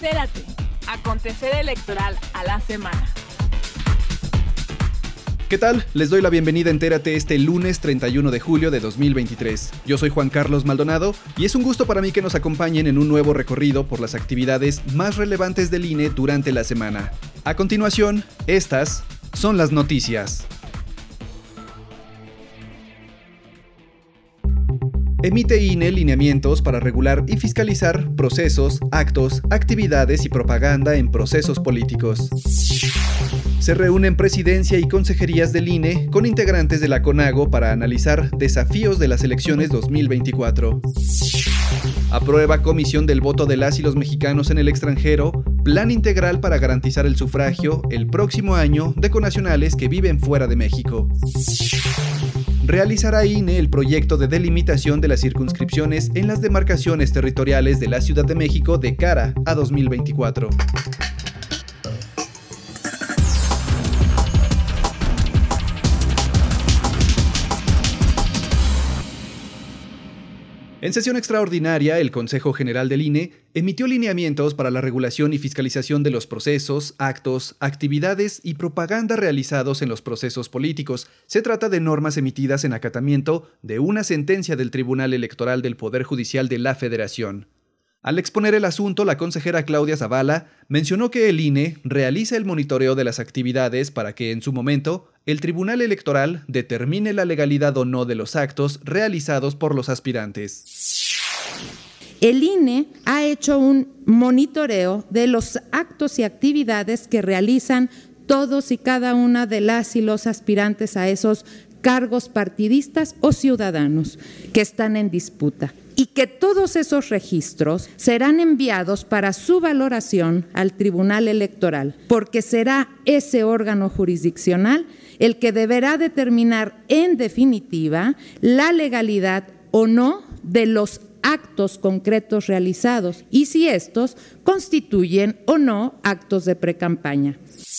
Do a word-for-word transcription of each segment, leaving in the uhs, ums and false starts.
Entérate, acontecer electoral a la semana. ¿Qué tal? Les doy la bienvenida a Entérate este lunes treinta y uno de julio de dos mil veintitrés. Yo soy Juan Carlos Maldonado y es un gusto para mí que nos acompañen en un nuevo recorrido por las actividades más relevantes del I N E durante la semana. A continuación, estas son las noticias. Emite I N E lineamientos para regular y fiscalizar procesos, actos, actividades y propaganda en procesos políticos. Se reúnen presidencia y consejerías del I N E con integrantes de la CONAGO para analizar desafíos de las elecciones dos mil veinticuatro. Aprueba Comisión del Voto de las y los mexicanos en el extranjero, plan integral para garantizar el sufragio el próximo año de connacionales que viven fuera de México. Realizará I N E el proyecto de delimitación de las circunscripciones en las demarcaciones territoriales de la Ciudad de México de cara a dos mil veinticuatro. En sesión extraordinaria, el Consejo General del I N E emitió lineamientos para la regulación y fiscalización de los procesos, actos, actividades y propaganda realizados en los procesos políticos. Se trata de normas emitidas en acatamiento de una sentencia del Tribunal Electoral del Poder Judicial de la Federación. Al exponer el asunto, la consejera Claudia Zavala mencionó que el I N E realiza el monitoreo de las actividades para que, en su momento, el Tribunal Electoral determine la legalidad o no de los actos realizados por los aspirantes. El I N E ha hecho un monitoreo de los actos y actividades que realizan todos y cada una de las y los aspirantes a esos cargos partidistas o ciudadanos que están en disputa, y que todos esos registros serán enviados para su valoración al Tribunal Electoral, porque será ese órgano jurisdiccional el que deberá determinar en definitiva la legalidad o no de los actos concretos realizados y si estos constituyen o no actos de precampaña.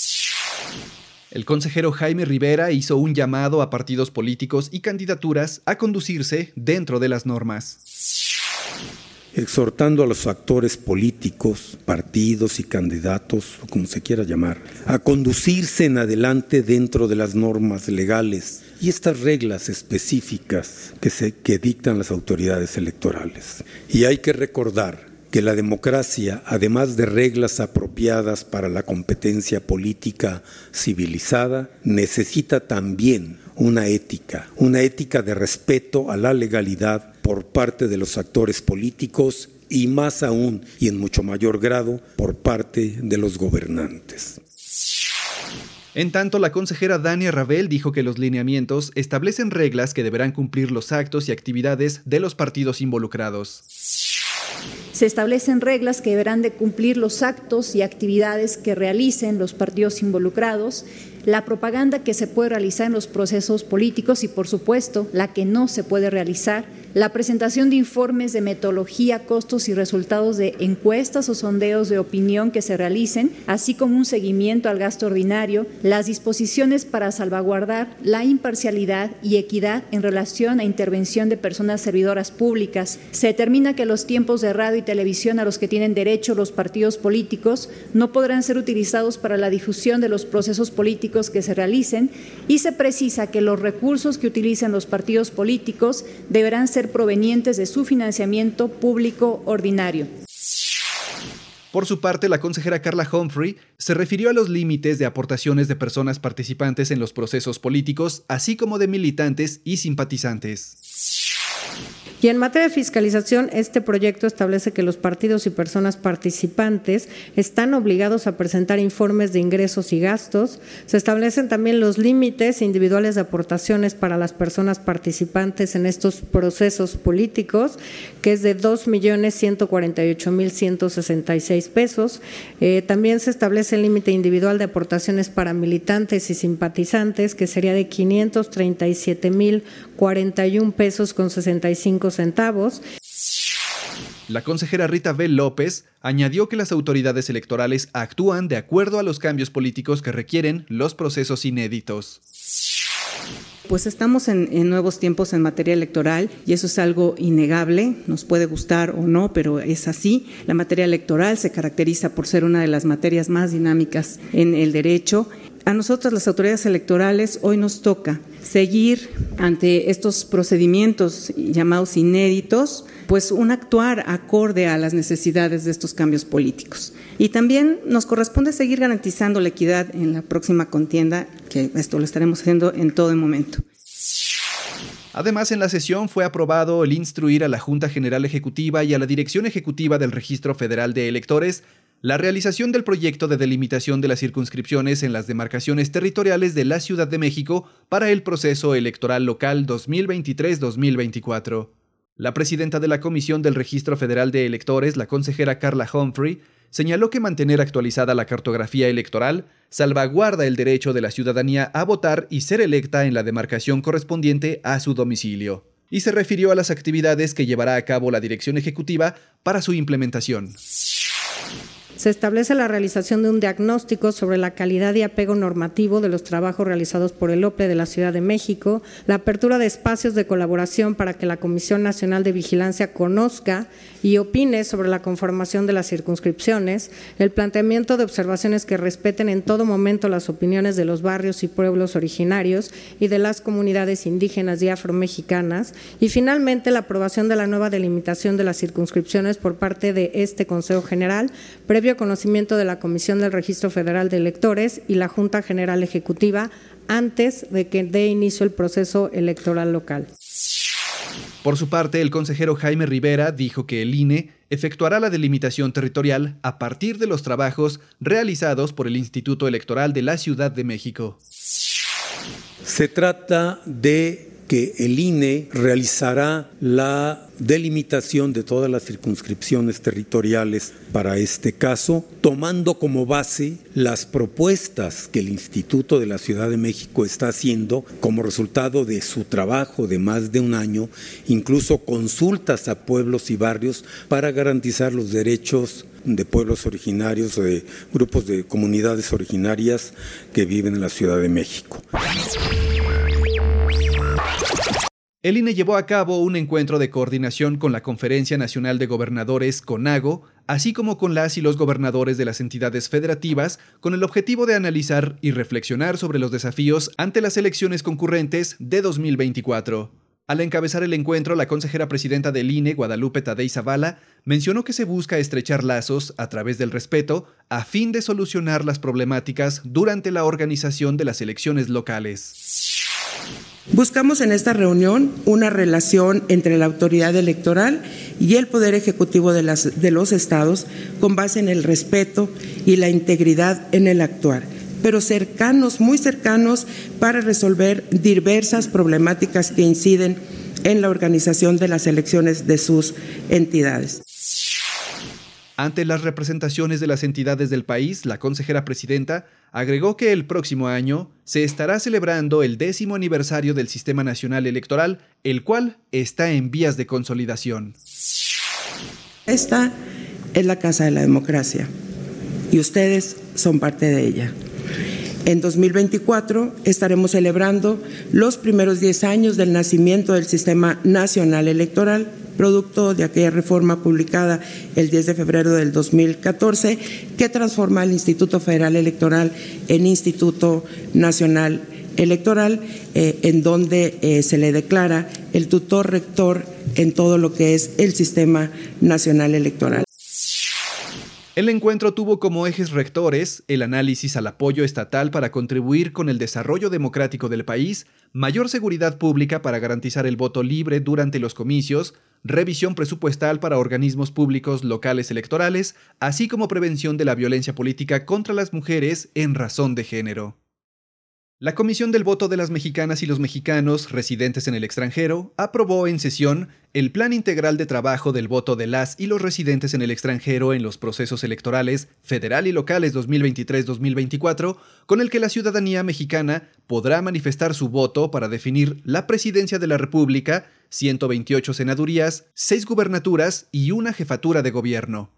El consejero Jaime Rivera hizo un llamado a partidos políticos y candidaturas a conducirse dentro de las normas. Exhortando a los actores políticos, partidos y candidatos, o como se quiera llamar, a conducirse en adelante dentro de las normas legales y estas reglas específicas que, se, que dictan las autoridades electorales. Y hay que recordar que la democracia, además de reglas apropiadas para la competencia política civilizada, necesita también una ética, una ética de respeto a la legalidad por parte de los actores políticos y más aún, y en mucho mayor grado, por parte de los gobernantes. En tanto, la consejera Dania Rabel dijo que los lineamientos establecen reglas que deberán cumplir los actos y actividades de los partidos involucrados. Se establecen reglas que deberán de cumplir los actos y actividades que realicen los partidos involucrados, la propaganda que se puede realizar en los procesos políticos y, por supuesto, la que no se puede realizar, la presentación de informes de metodología, costos y resultados de encuestas o sondeos de opinión que se realicen, así como un seguimiento al gasto ordinario, las disposiciones para salvaguardar la imparcialidad y equidad en relación a intervención de personas servidoras públicas. Se determina que los tiempos de radio y televisión a los que tienen derecho los partidos políticos no podrán ser utilizados para la difusión de los procesos políticos que se realicen y se precisa que los recursos que utilicen los partidos políticos deberán ser provenientes de su financiamiento público ordinario. Por su parte, la consejera Carla Humphrey se refirió a los límites de aportaciones de personas participantes en los procesos políticos, así como de militantes y simpatizantes. Y en materia de fiscalización, este proyecto establece que los partidos y personas participantes están obligados a presentar informes de ingresos y gastos. Se establecen también los límites individuales de aportaciones para las personas participantes en estos procesos políticos, que es de dos millones ciento cuarenta y ocho mil ciento sesenta y seis pesos. Eh, también se establece el límite individual de aportaciones para militantes y simpatizantes, que sería de quinientos treinta y siete mil cuarenta y un pesos con sesenta y cinco centavos. La consejera Rita Bell López añadió que las autoridades electorales actúan de acuerdo a los cambios políticos que requieren los procesos inéditos. Pues estamos en, en nuevos tiempos en materia electoral y eso es algo innegable, nos puede gustar o no, pero es así. La materia electoral se caracteriza por ser una de las materias más dinámicas en el derecho. A nosotras, las autoridades electorales, hoy nos toca seguir ante estos procedimientos llamados inéditos, pues un actuar acorde a las necesidades de estos cambios políticos. Y también nos corresponde seguir garantizando la equidad en la próxima contienda, que esto lo estaremos haciendo en todo momento. Además, en la sesión fue aprobado el instruir a la Junta General Ejecutiva y a la Dirección Ejecutiva del Registro Federal de Electores la realización del proyecto de delimitación de las circunscripciones en las demarcaciones territoriales de la Ciudad de México para el proceso electoral local dos mil veintitrés dos mil veinticuatro. La presidenta de la Comisión del Registro Federal de Electores, la consejera Carla Humphrey, señaló que mantener actualizada la cartografía electoral salvaguarda el derecho de la ciudadanía a votar y ser electa en la demarcación correspondiente a su domicilio, y se refirió a las actividades que llevará a cabo la Dirección Ejecutiva para su implementación. Se establece la realización de un diagnóstico sobre la calidad y apego normativo de los trabajos realizados por el O P L E de la Ciudad de México, la apertura de espacios de colaboración para que la Comisión Nacional de Vigilancia conozca y opine sobre la conformación de las circunscripciones, el planteamiento de observaciones que respeten en todo momento las opiniones de los barrios y pueblos originarios y de las comunidades indígenas y afromexicanas, y finalmente la aprobación de la nueva delimitación de las circunscripciones por parte de este Consejo General, previo conocimiento de la Comisión del Registro Federal de Electores y la Junta General Ejecutiva antes de que dé inicio el proceso electoral local. Por su parte, el consejero Jaime Rivera dijo que el I N E efectuará la delimitación territorial a partir de los trabajos realizados por el Instituto Electoral de la Ciudad de México. Se trata de que el I N E realizará la delimitación de todas las circunscripciones territoriales para este caso, tomando como base las propuestas que el Instituto de la Ciudad de México está haciendo como resultado de su trabajo de más de un año, incluso consultas a pueblos y barrios para garantizar los derechos de pueblos originarios o de grupos de comunidades originarias que viven en la Ciudad de México. El I N E llevó a cabo un encuentro de coordinación con la Conferencia Nacional de Gobernadores, CONAGO, así como con las y los gobernadores de las entidades federativas, con el objetivo de analizar y reflexionar sobre los desafíos ante las elecciones concurrentes de dos mil veinticuatro. Al encabezar el encuentro, la consejera presidenta del I N E, Guadalupe Tadei Zavala, mencionó que se busca estrechar lazos a través del respeto a fin de solucionar las problemáticas durante la organización de las elecciones locales. Buscamos en esta reunión una relación entre la autoridad electoral y el Poder Ejecutivo de, las, de los estados con base en el respeto y la integridad en el actuar, pero cercanos, muy cercanos, para resolver diversas problemáticas que inciden en la organización de las elecciones de sus entidades. Ante las representaciones de las entidades del país, la consejera presidenta agregó que el próximo año se estará celebrando el décimo aniversario del Sistema Nacional Electoral, el cual está en vías de consolidación. Esta es la Casa de la Democracia y ustedes son parte de ella. En dos mil veinticuatro estaremos celebrando los primeros diez años del nacimiento del Sistema Nacional Electoral, producto de aquella reforma publicada el diez de febrero del dos mil catorce, que transforma el Instituto Federal Electoral en Instituto Nacional Electoral, eh, en donde eh, se le declara el tutor rector en todo lo que es el Sistema Nacional Electoral. El encuentro tuvo como ejes rectores el análisis al apoyo estatal para contribuir con el desarrollo democrático del país, mayor seguridad pública para garantizar el voto libre durante los comicios, revisión presupuestal para organismos públicos locales electorales, así como prevención de la violencia política contra las mujeres en razón de género. La Comisión del Voto de las Mexicanas y los Mexicanos residentes en el extranjero aprobó en sesión el Plan Integral de Trabajo del Voto de las y los residentes en el extranjero en los procesos electorales federal y locales dos mil veintitrés dos mil veinticuatro, con el que la ciudadanía mexicana podrá manifestar su voto para definir la presidencia de la República, ciento veintiocho senadurías, seis gubernaturas y una jefatura de gobierno.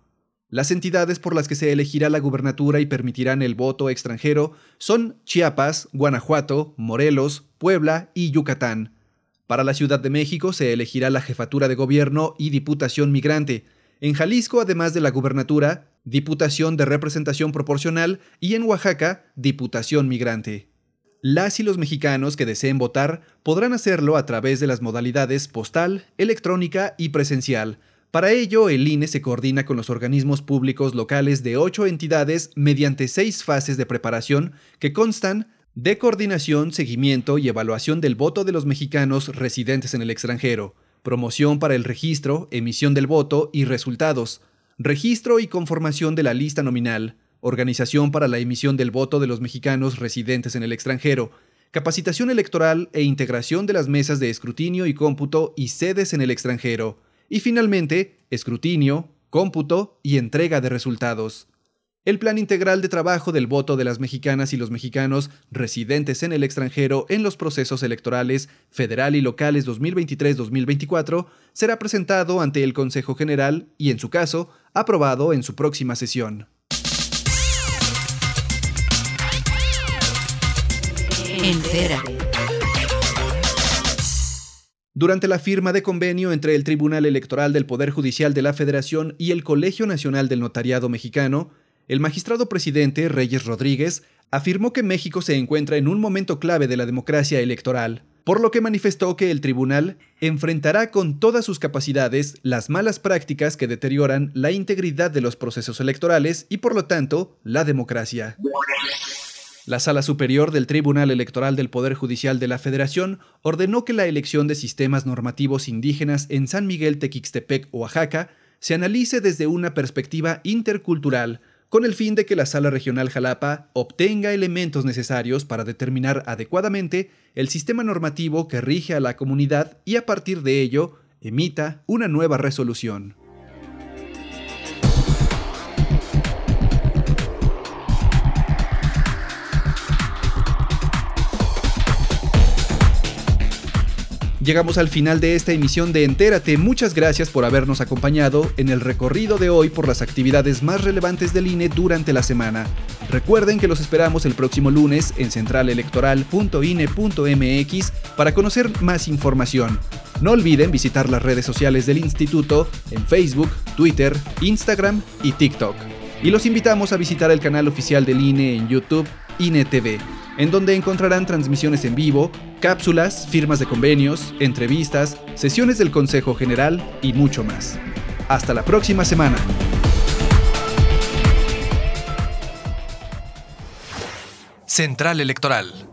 Las entidades por las que se elegirá la gubernatura y permitirán el voto extranjero son Chiapas, Guanajuato, Morelos, Puebla y Yucatán. Para la Ciudad de México se elegirá la jefatura de gobierno y diputación migrante. En Jalisco, además de la gubernatura, diputación de representación proporcional y en Oaxaca, diputación migrante. Las y los mexicanos que deseen votar podrán hacerlo a través de las modalidades postal, electrónica y presencial. Para ello, el I N E se coordina con los organismos públicos locales de ocho entidades mediante seis fases de preparación que constan de coordinación, seguimiento y evaluación del voto de los mexicanos residentes en el extranjero, promoción para el registro, emisión del voto y resultados, registro y conformación de la lista nominal, organización para la emisión del voto de los mexicanos residentes en el extranjero, capacitación electoral e integración de las mesas de escrutinio y cómputo y sedes en el extranjero, y finalmente, escrutinio, cómputo y entrega de resultados. El plan integral de trabajo del voto de las mexicanas y los mexicanos residentes en el extranjero en los procesos electorales federal y locales dos mil veintitrés dos mil veinticuatro será presentado ante el Consejo General y, en su caso, aprobado en su próxima sesión. Entérate. Durante la firma de convenio entre el Tribunal Electoral del Poder Judicial de la Federación y el Colegio Nacional del Notariado Mexicano, el magistrado presidente Reyes Rodríguez afirmó que México se encuentra en un momento clave de la democracia electoral, por lo que manifestó que el tribunal enfrentará con todas sus capacidades las malas prácticas que deterioran la integridad de los procesos electorales y, por lo tanto, la democracia. La Sala Superior del Tribunal Electoral del Poder Judicial de la Federación ordenó que la elección de sistemas normativos indígenas en San Miguel Tequixtepec, Oaxaca, se analice desde una perspectiva intercultural, con el fin de que la Sala Regional Jalapa obtenga elementos necesarios para determinar adecuadamente el sistema normativo que rige a la comunidad y a partir de ello emita una nueva resolución. Llegamos al final de esta emisión de Entérate. Muchas gracias por habernos acompañado en el recorrido de hoy por las actividades más relevantes del I N E durante la semana. Recuerden que los esperamos el próximo lunes en central electoral punto i n e punto m x para conocer más información. No olviden visitar las redes sociales del instituto en Facebook, Twitter, Instagram y TikTok. Y los invitamos a visitar el canal oficial del I N E en YouTube, I N E T V, en donde encontrarán transmisiones en vivo, cápsulas, firmas de convenios, entrevistas, sesiones del Consejo General y mucho más. Hasta la próxima semana. Central Electoral.